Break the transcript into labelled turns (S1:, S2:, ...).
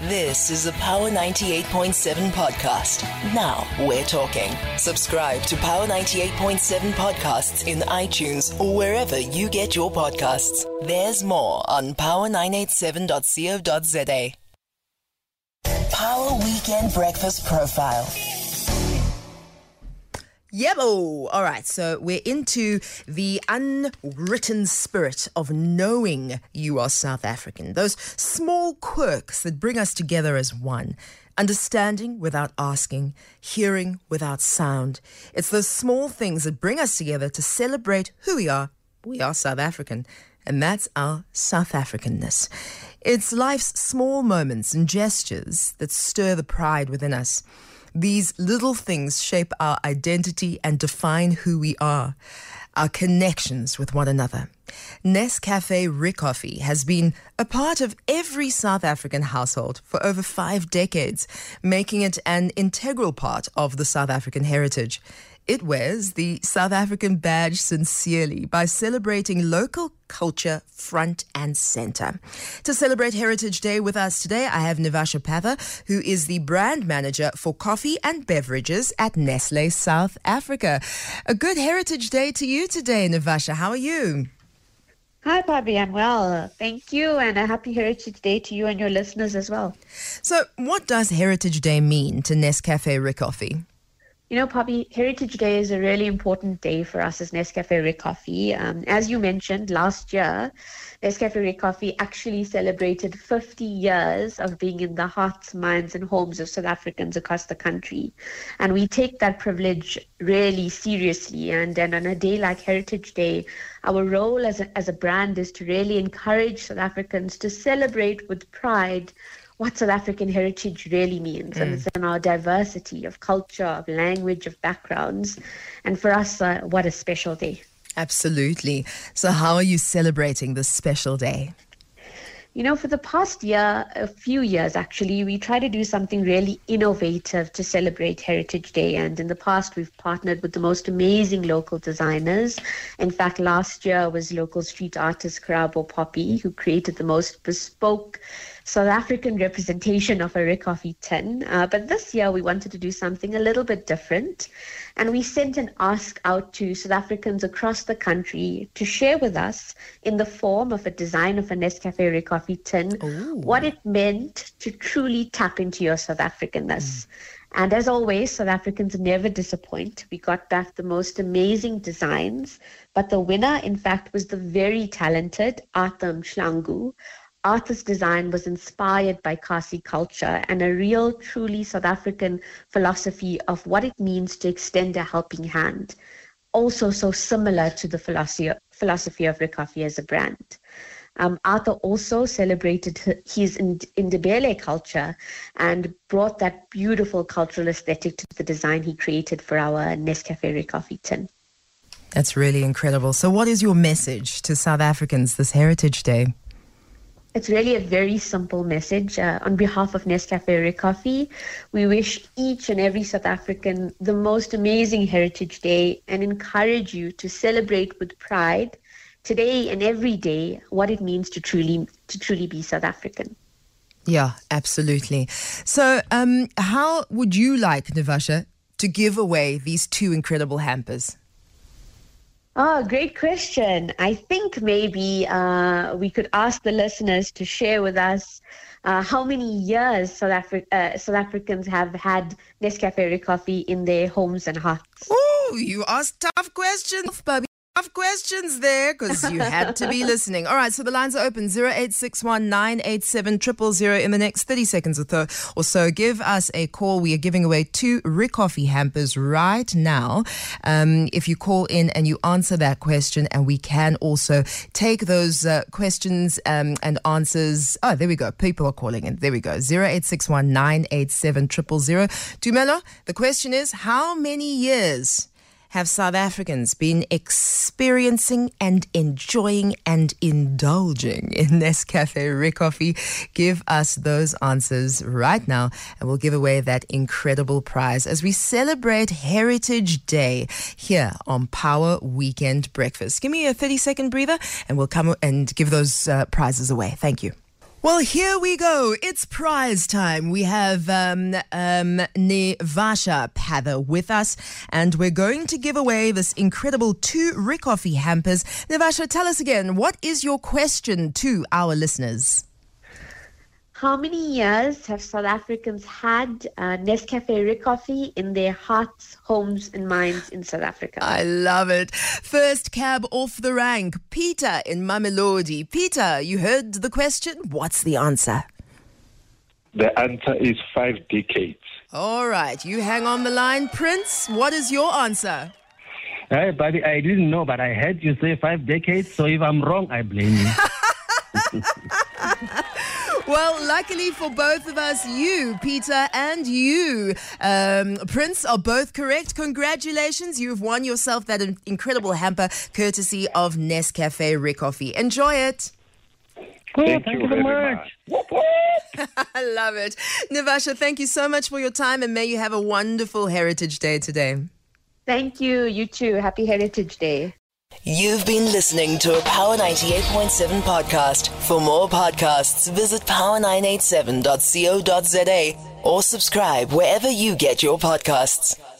S1: This is a Power 98.7 podcast. Now we're talking. Subscribe to Power 98.7 podcasts in iTunes or wherever you get your podcasts. There's more on power987.co.za. Power Weekend Breakfast Profile.
S2: Yebo! All right, so we're into the unwritten spirit of knowing you are South African. Those small quirks that bring us together as one. Understanding without asking, hearing without sound. It's those small things that bring us together to celebrate who we are. We are South African, and that's our South Africanness. It's life's small moments and gestures that stir the pride within us. These little things shape our identity and define who we are, our connections with one another. Nescafe Rikoffie has been a part of every South African household for over 5 decades, making it an integral part of the South African heritage. It wears the South African badge sincerely by celebrating local culture front and center. To celebrate Heritage Day with us today, I have Nivasha Pather, who is the brand manager for coffee and beverages at Nestlé South Africa. A good Heritage Day to you today, Nivasha. How are you?
S3: Hi, Bobby. I'm well. Thank you. And a happy Heritage Day to you and your listeners as well.
S2: So what does Heritage Day mean to Nescafe Rikoffie?
S3: You know, Poppy, Heritage Day is a really important day for us as Nescafe Rikoffie. As you mentioned, last year, Nescafe Rikoffie actually celebrated 50 years of being in the hearts, minds, and homes of South Africans across the country. And we take that privilege really seriously. And then on a day like Heritage Day, our role as a brand is to really encourage South Africans to celebrate with pride what South African heritage really means, and it's in our diversity of culture, of language, of backgrounds. And for us, what a special day.
S2: Absolutely. So how are you celebrating this special day?
S3: You know, for the past year, a few years actually, we try to do something really innovative to celebrate Heritage Day. And in the past, we've partnered with the most amazing local designers. In fact, last year was local street artist Karabo Poppy, who created the most bespoke South African representation of a Rikoffie tin. But this year, we wanted to do something a little bit different. And we sent an ask out to South Africans across the country to share with us in the form of a design of a Nescafe Rikoffie tin what it meant to truly tap into your South Africanness. And as always, South Africans never disappoint. We got back the most amazing designs, but the winner, in fact, was the very talented Arthur Mhlangu. Arthur's design was inspired by Kasi culture and a real, truly South African philosophy of what it means to extend a helping hand. Also so similar to the philosophy of Rikoffie as a brand. Arthur also celebrated his Ndebele culture and brought that beautiful cultural aesthetic to the design he created for our Nescafe Rikoffie tin.
S2: That's really incredible. So what is your message to South Africans this Heritage Day?
S3: It's really a very simple message. On behalf of Nescafe Rikoffie, we wish each and every South African the most amazing Heritage Day and encourage you to celebrate with pride today and every day what it means to truly be South African.
S2: Yeah, absolutely. So how would you like, Nivasha, to give away these 2 incredible hampers?
S3: Oh, great question. I think maybe we could ask the listeners to share with us how many years South Africans have had Nescafe Rikoffie in their homes and hearts.
S2: Oh, you asked tough questions, Bobby. Tough questions there because you had to be listening. All right, so the lines are open 0861 987 000 in the next 30 seconds or so. Give us a call. We are giving away 2 Rikoffie hampers right now. If you call in and you answer that question, and we can also take those questions and answers. Oh, there we go. People are calling in. There we go. 0861 987 000. Tumelo, the question is, how many years have South Africans been experiencing and enjoying and indulging in Nescafe Rikoffie? Give us those answers right now, and we'll give away that incredible prize as we celebrate Heritage Day here on Power Weekend Breakfast. Give me a 30-second breather, and we'll come and give those prizes away. Thank you. Well, here we go. It's prize time. We have Nevasha Pather with us, and we're going to give away this incredible 2 Rickoffie hampers. Nevasha, tell us again, what is your question to our listeners?
S3: How many years have South Africans had Nescafe Rickoffie in their hearts, homes and minds in South Africa?
S2: I love it. First cab off the rank, Peter in Mamelodi. Peter, you heard the question. What's the answer?
S4: The answer is 5 decades.
S2: All right, you hang on the line. Prince, what is your answer?
S5: Hey, buddy, I didn't know, but I heard you say 5 decades, so if I'm wrong, I blame you.
S2: Well, luckily for both of us, you, Peter, and you, Prince, are both correct. Congratulations. You've won yourself that incredible hamper courtesy of Nescafe Rickoffie. Enjoy it.
S5: Thank you very much.
S2: I love it. Nevasha, thank you so much for your time, and may you have a wonderful Heritage Day today.
S3: Thank you. You too. Happy Heritage Day.
S1: You've been listening to a Power 98.7 podcast. For more podcasts, visit power987.co.za or subscribe wherever you get your podcasts.